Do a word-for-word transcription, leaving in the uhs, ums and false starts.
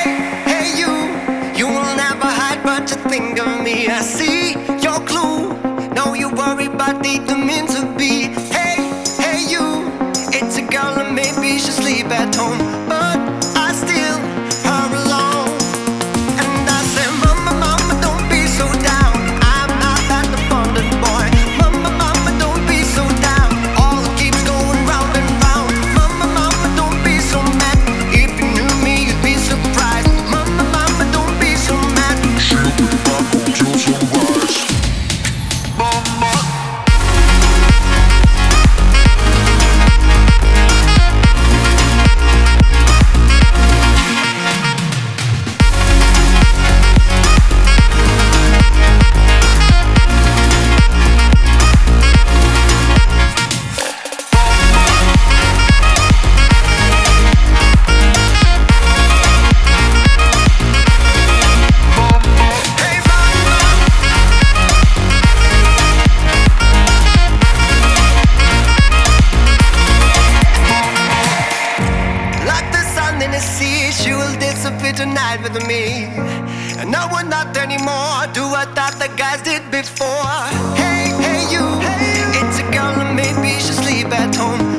hey you, you will never hide what you think of me. I see your clue, no you worry about the means to be. Hey, hey you, it's a girl and maybe she'll sleep at home, but I still her alone. And I say, mama, mama, don't be so down, I'm not that abundant boy. Mama, mama, don't be so down, all keeps going round and round. Mama, mama, don't be so mad, if you knew me you'd be surprised. Mama, mama, don't be so mad, she'll be back until sunrise. Mama. In the sea, she will disappear tonight with me. And no, we're not anymore, do what that the guys did before. Hey, hey you, it's a girl and maybe she'll sleep at home.